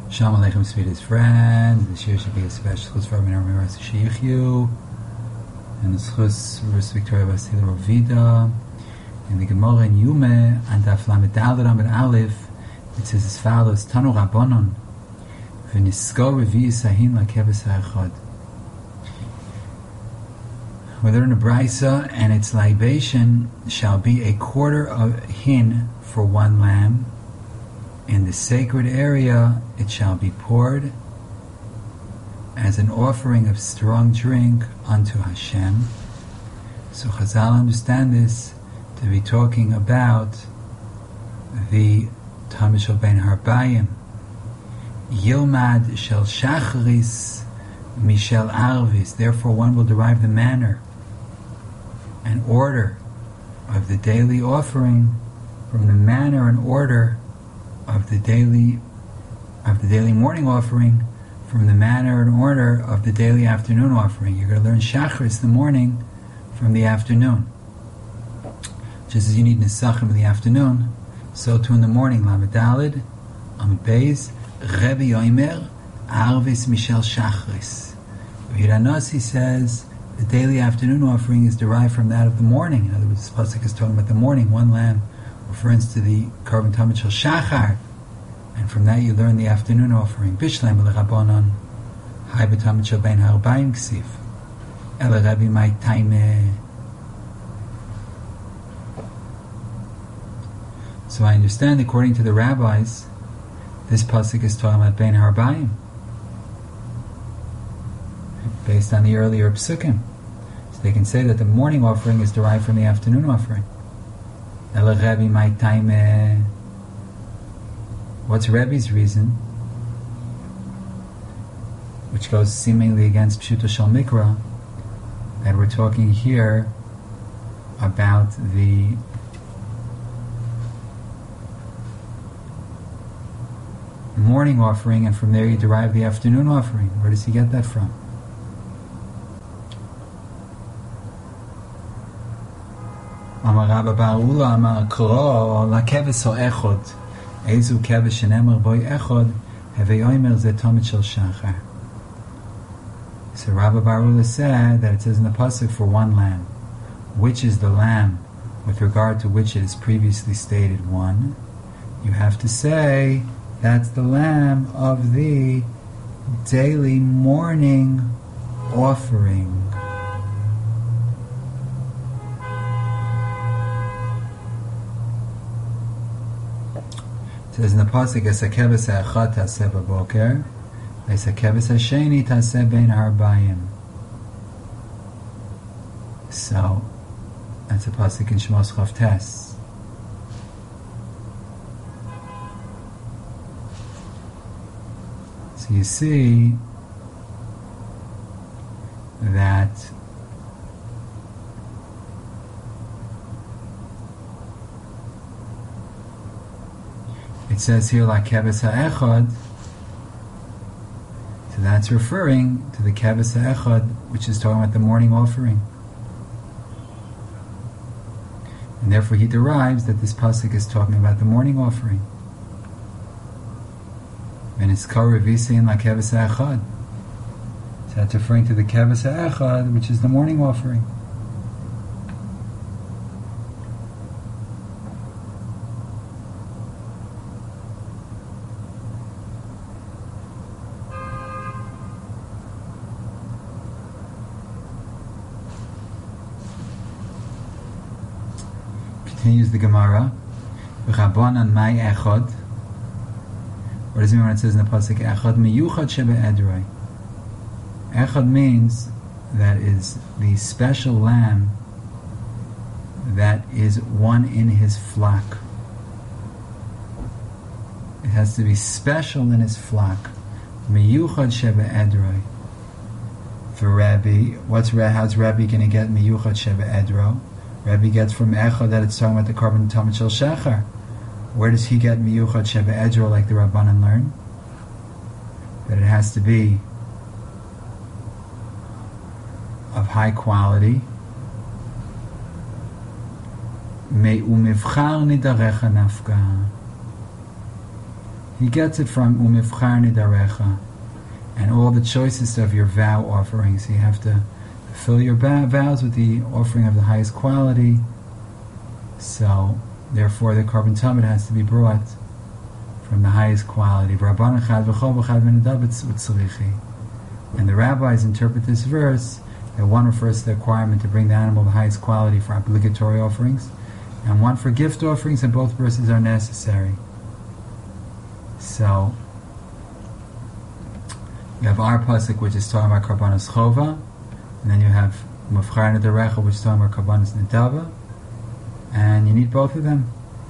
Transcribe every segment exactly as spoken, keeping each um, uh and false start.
Shalom Aleichem, sweetest friends. This year should be a special chus for Rabbi Rameir Sheyichyu, and the chus versus Victoria Basila Rovida. In the Gemara in Yume, and Daf Lamed Daled Amud Aleph, it says as follows: Tanu Rabbanon, v'nisko revi sahin lakeves ha'echad. We learn a brisa, and its libation shall be a quarter of hin for one lamb. In the sacred area it shall be poured as an offering of strong drink unto Hashem. So Chazal understand this to be talking about the Talmud Shel Ben Harbayim. Yilmad shel shachris mishel arvis. Therefore one will derive the manner and order of the daily offering from the manner and order of the daily of the daily morning offering from the manner and order of the daily afternoon offering. You're going to learn Shachris, the morning, from the afternoon. Just as you need Nesachim in the afternoon, so too in the morning. Lamed Daled, Amud Beis, Rebbe Yoimer, Arvis Mishel Shachris. Hiranasi says the daily afternoon offering is derived from that of the morning. In other words, this pasuk is talking about the morning, one lamb, reference to the Korban Talmud Shel Shachar, and from that you learn the afternoon offering. Bishleim Rabbanon, Hai b'Talmud Shel Ben Harbayim Ksiv, Ele Rabbi Mai Taimeh. So I understand, according to the rabbis, this pasuk is talking about Ben Harbayim, based on the earlier psukim. So they can say that the morning offering is derived from the afternoon offering. Ele Rabbi Mai Taimeh. What's Rebbe's reason? Which goes seemingly against Pshuto Shel Mikra, that we're talking here about the morning offering, and from there you derive the afternoon offering. Where does he get that from? Amar Rabba Bar Ula Amar Kro Lakeves Ho'echod Ezu Keves Shenemar Boi Echod Hevei Oimer Ze Talmud Shel Shachar. So Rabba Bar Ula said that it says in the pasuk for one lamb. Which is the lamb with regard to which it is previously stated one? You have to say that's the lamb of the daily morning offering. It says in the pasuk, "Esakeves ha'echad taseh b'boker, esakeves ha'sheni taseh ben harbayim." So that's a pasuk in Shemos Chav Tes. So you see that it says here like Keves ha'echad, so that's referring to the Keves ha'echad, which is talking about the morning offering, and therefore he derives that this pasuk is talking about the morning offering. And it's called Revisin like Keves ha'echad, so that's referring to the Keves ha'echad, which is the morning offering. Continues the Gemara. Rabbanan mai echad. What does it mean when it says in the pasuk echad miyuchad shebe edrei? Echad means that is the special lamb that is one in his flock. It has to be special in his flock. Miyuchad shebe edrei. For Rabbi, what's how's Rabbi going to get miyuchad shebe edro? Rabbi gets from Echad that it's talking about the Korban Talmud Shel Shachar. Where does he get miyuchad shebe edro like the Rabbanan learn? That it has to be of high quality. Me umivchar nidarecha nafka. He gets it from Umivchar Nidarecha, and all the choicest of your vow offerings. You have to fill your vows with the offering of the highest quality. So, therefore, the carbon tamid has to be brought from the highest quality. And the rabbis interpret this verse that one refers to the requirement to bring the animal the highest quality for obligatory offerings, and one for gift offerings, and both verses are necessary. So, you have our pasuk, which is talking about karbanos chova, and then you have mufchar nederecha, which is talking about karbanos nedava, and you need both of them.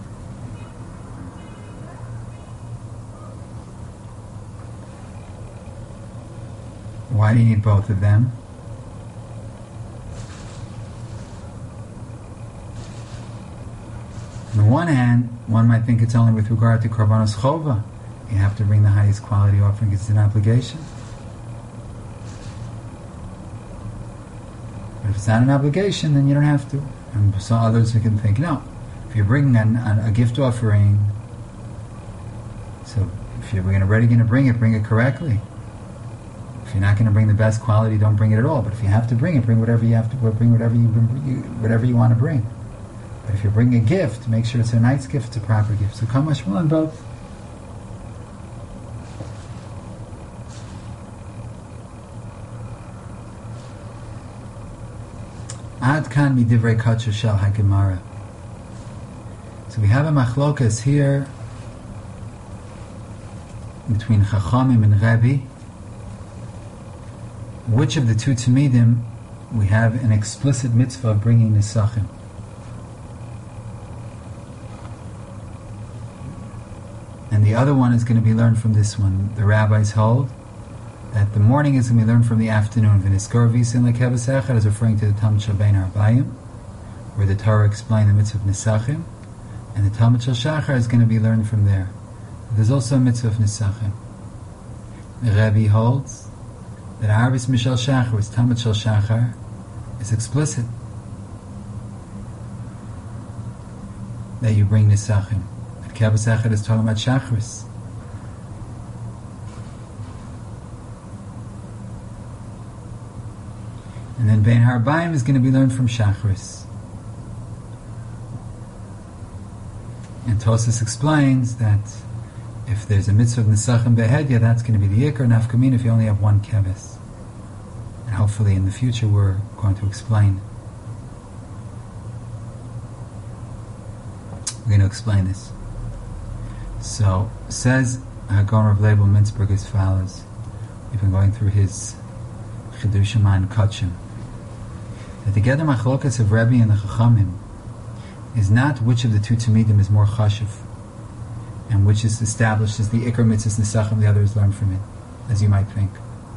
Why do you need both of them? On the one hand, one might think it's only with regard to karbanos chova. You have to bring the highest quality offering. It's an obligation. But if it's not an obligation, then you don't have to. And so others who can think, no, if you're bringing an, an, a gift offering, so if you're already going to bring it, bring it correctly. If you're not going to bring the best quality, don't bring it at all. But if you have to bring it, bring whatever you have to bring, whatever you, whatever you want to bring. But if you're bringing a gift, make sure it's a nice gift, it's a proper gift. So come much on both. Ad kan midivrei katsha shel hagemara. So we have a machlokas here between Chachamim and Rebbe. Which of the two Tamidim we have an explicit mitzvah of bringing Nisachim? And the other one is going to be learned from this one. The rabbis hold that the morning is going to be learned from the afternoon. V'niskar v'yisin lekevas echad is referring to the Talmud Shel Bein Harbayim, where the Torah explained the mitzvah of Nisachim, and the Talmud Shel Shachar is going to be learned from there. There's also a mitzvah of Nisachim. The Rebbe holds that Arvis Mishal Shachar, which Talmud Shel Shachar, is explicit that you bring Nisachim. But Kevas Echad is talking about Shachris. And then Bein Harbayim is going to be learned from Shachris. And Tosas explains that if there's a mitzvah of Nisachim Behedya, that's going to be the Ikar Nafkamin if you only have one Keves. And hopefully in the future we're going to explain. We're going to explain this. So, says Hagon Rav Leibel Mintzberg as follows. We've been going through his Chidushim and Kachim. That the Gedem Achlokas of Rebbe and the Chachamim is not which of the two Tamidim is more chashiv, and which is established as the Ikar Mitzvahs Nisachim, the other is learned from it, as you might think.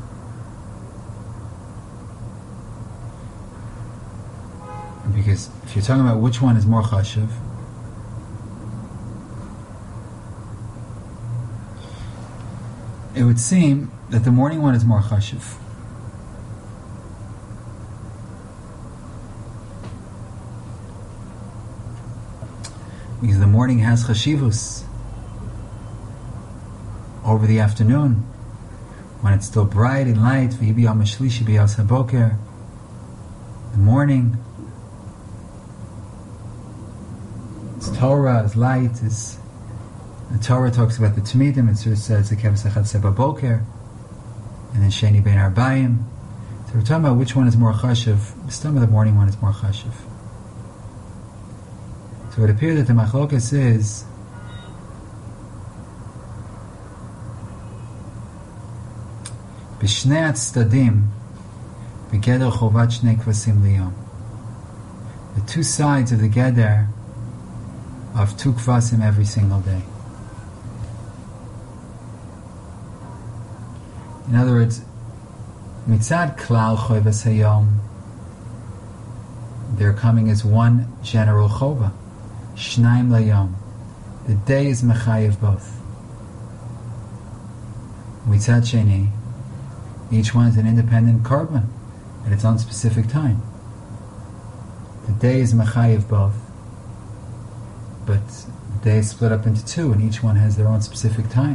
Because if you're talking about which one is more chashiv, it would seem that the morning one is more chashiv. Because the morning has chashivus over the afternoon, when it's still bright and light. The morning, it's Torah, it's light. It's, the Torah talks about the Tamidim. It sort of says the Kevas Echad Seba Boker, and then Sheni Bein Harbayim. So we're talking about which one is more chashiv. Some of the morning one is more chashiv. So it appears that the machlokas is b'shnei tzdadim b'geder chovat shnei kvasim liyom. The two sides of the geder of two kvasim every single day. In other words, mitzad klal chovas hayom, they're coming as one general chova. Shnaim layom. The day is mechayev both. Mitzad sheni, each one is an independent korban at its own specific time. The day is mechayev both. but the day is split up into two, and each one has their own specific time.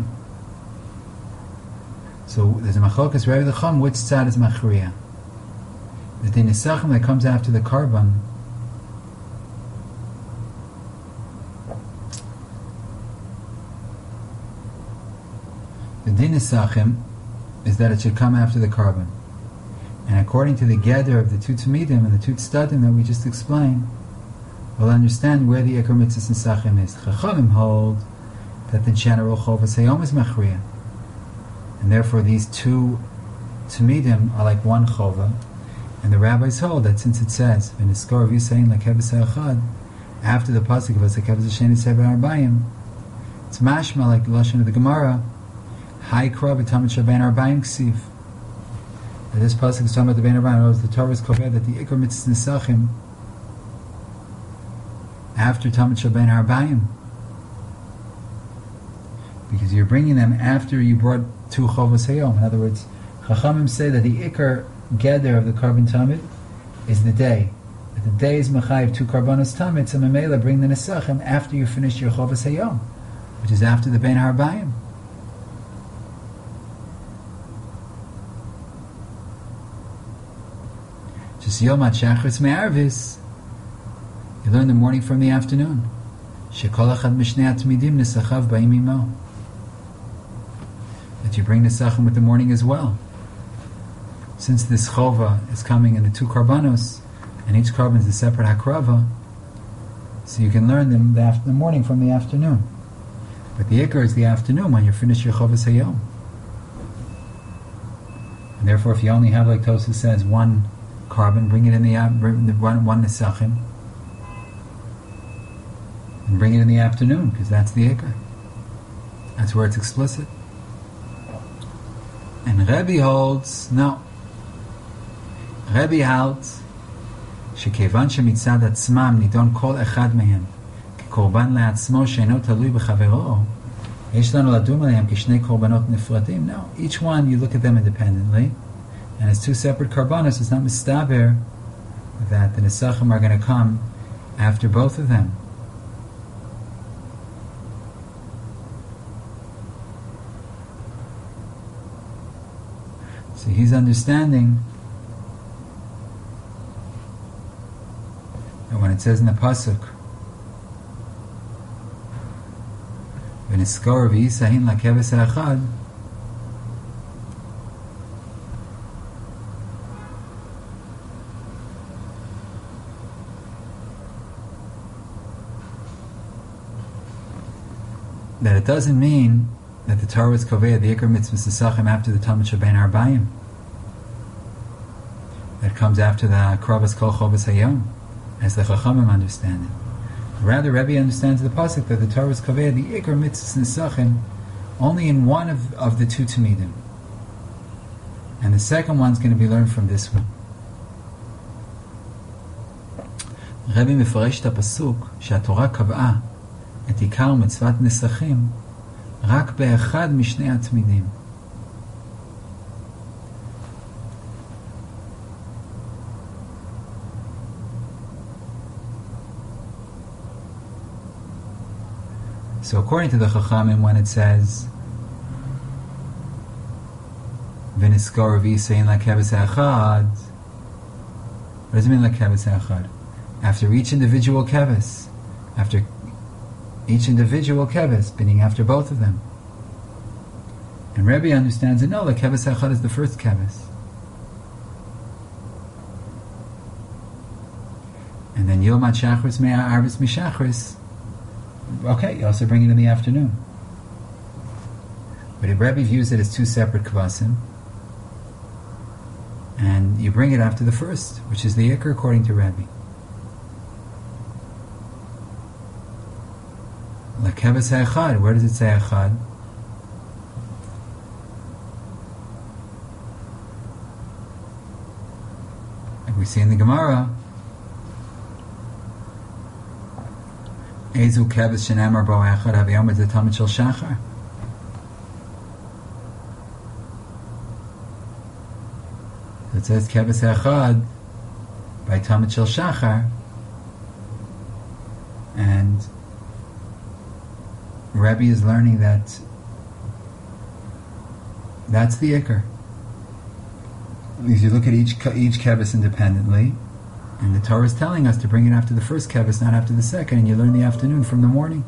So there's a Machokas Rebbe L'Cham, which tzad is Machriya. The Din Nisachim that comes after the Karban, the Din Nisachim is that it should come after the Karban. And according to the Geder of the two Tamidim and the two Tzadim that we just explained, we'll understand where the Iker Mitzvahs Nisachim is. Chachamim hold that the general Chovas Hayom is Machriya. And therefore these two Tamidim are like one Chova. And the rabbis hold that since it says, V'niskor v'yisayin l'keves ha'achad, after the pasuk of V'asekeves ha'sheni sebe arbayim, it's mashma like the Lashon of the Gemara, Hai kra b'tamid shabein arbayim ksiv. That this pasuk is talking about the bein arbayim. The Torah is clear that the Iker Mitzvahs Nisachim after tamid shabein arbayim, because you're bringing them after you brought two chovos hayom. In other words, Chachamim say that the Iker Geder of the Karban Tamid is the day. That the day is Mechayiv two Karbanos Tamid, so Memela bring the Nesachim after you finish your Chovas Hayom, which is after the Bein Harbayim. Just Yom HaShachris Me'arvis, you learn the morning from the afternoon. Shekol Echad Mishnei HaTmidim Nesachav Ba'im Imo, that you bring Nesachim with the morning as well. Since this chova is coming in the two karbanos, and each karban is a separate hakrava, so you can learn them the, after, the morning from the afternoon. But the ikar is the afternoon when you finish your chovas hayom. And therefore, if you only have, like Tosfos says, one karban, bring it in the one one nesachim, and bring it in the afternoon, because that's the ikar. That's where it's explicit. And Rebbe holds no. Rebbe holds שכיוון שמצד עצמם נידון כל אחד מהם כקורבן לעצמו שאינו תלוי בחברו, יש לנו לדון עליהם כשני קורבנות נפרדים. No, each one you look at them independently, and as two separate karbanos, it's not mistaber that the nesachim are going to come after both of them. So he's understanding that when it says in the pasuk, "V'niskor v'yisahin l'keves ha'achad," that it doesn't mean that the Torah is kovei the Iker Mitzvahs Nisachim after the Talmud Shabein Arbayim. That comes after the Kravas Kol Chovas Hayom, as the Chachamim understand it. Rather, Rebbe understands the pasuk that the Torah is kovei the Iker Mitzvahs Nisachim only in one of, of the two Tamidim, and the second one's going to be learned from this one. Rebbe מפרש את הפסוק שהתורה קבעה את עיקר מצוות נסחים רק באחד משני התמידים. So according to the Chachamim, when it says V'niskor v'yisayin l'keves ha'achad, what does it mean l'keves ha'achad? After each individual keves, after each individual keves, meaning after both of them. And Rebbe understands that no, the keves ha'achad is the first keves. And then Yom HaShachris Me'a Arvis Mishachris, okay, you also bring it in the afternoon. But if Rebbe views it as two separate kvasim, and you bring it after the first, which is the Iker according to Rebbe. L'keves ha'achad, where does it say achad? Like we see in the Gemara, Ezu keves shenamar bo echad havayom es tamid shel shachar. It says keves echad by tamid shel shachar, and Rebbe is learning that that's the ikar. If you look at each each kevis independently, and the Torah is telling us to bring it after the first kevis, not after the second, and you learn the afternoon from the morning.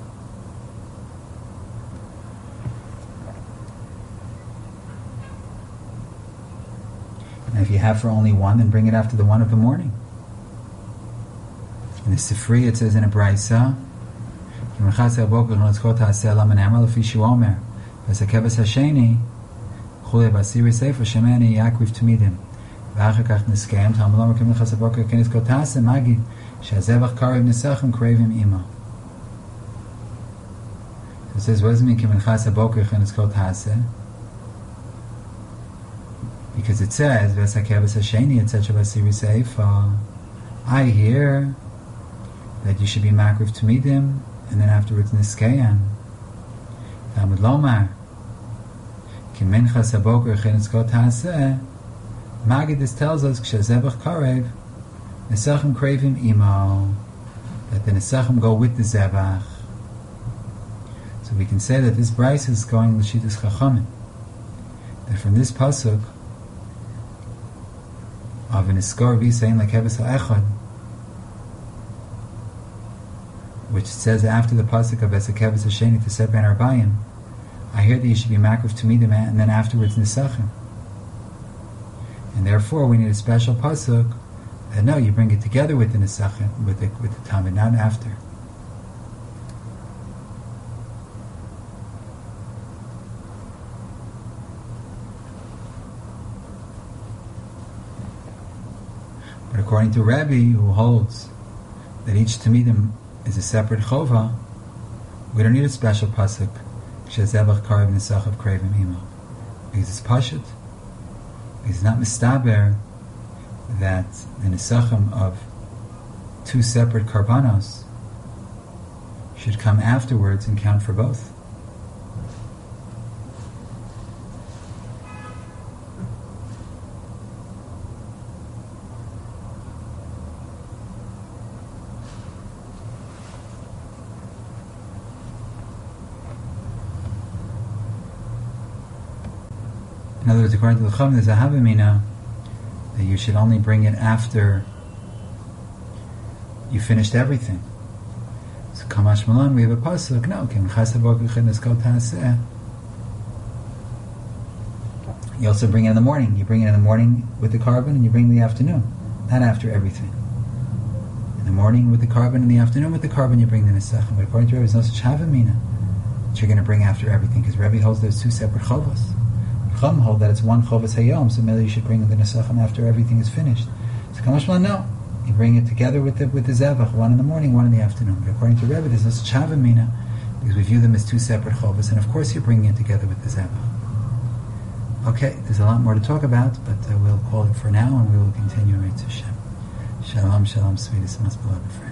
And if you have for only one, then bring it after the one of the morning. In the Sifri, it says in a Braisa, וכולי, בעשירי ספר שמני יעקב תמידים ואחר כך נסקיים תלמוד לא מקיים לך הבוקר כנס כל תעשה מגיד שהזבח קרב נסחם קרבים אימא. It says, what does it mean כמנחס הבוקר כנס כל תעשה? Because it says, והסכבס השני, it says שבעשירי ספר, I hear that you should be makriv tmidim, and then afterwards niskayim. Talmud lomar Minchas haboker chenetzkot haaseh. Maggid tells us k'shazevach karev nesachim kravim imo, that the nesachim go with the zevach. So we can say that this brayso is going l'shitas chachamim. That from this pasuk of an iskar v'yisayin like heves ha'echad, which says after the pasuk of esakeves ha'sheni to set ben arbayim, I hear that you should be makriv to me, and then afterwards nisachim. And therefore, we need a special pasuk that no, you bring it together with the nisachim, with the with the tamid, not after. But according to Rebbe, who holds that each tamidim is a separate chova, we don't need a special pasuk. Shezevach karev nesachav kravim imo, because it's pashut. It's not mistaber that the nesachim of two separate karbanos should come afterwards and count for both. In other words, according to the Chacham, there's a havamina that you should only bring it after you finished everything. So Kamash Malan, we have a pasuk. No, you also bring it in the morning. You bring it in the morning with the carbon, and you bring it in the afternoon, not after everything. In the morning with the carbon, in the afternoon with the carbon, you bring the nesachim. But according to Rebbe, there's no such havamina that you're going to bring after everything, because Rebbe holds there's two separate chovos. Chum hold that it's one chovas hayom, so maybe you should bring the nesachim after everything is finished. So Kamashman, no, you bring it together with the with the zevach, one in the morning, one in the afternoon. But according to Rebbe, there's no such havamina, because we view them as two separate chovas, and of course you're bringing it together with the zevach. Okay, there's a lot more to talk about, but uh, we'll call it for now, and we will continue right to Shem. Shalom, shalom, sweetest, most beloved friends.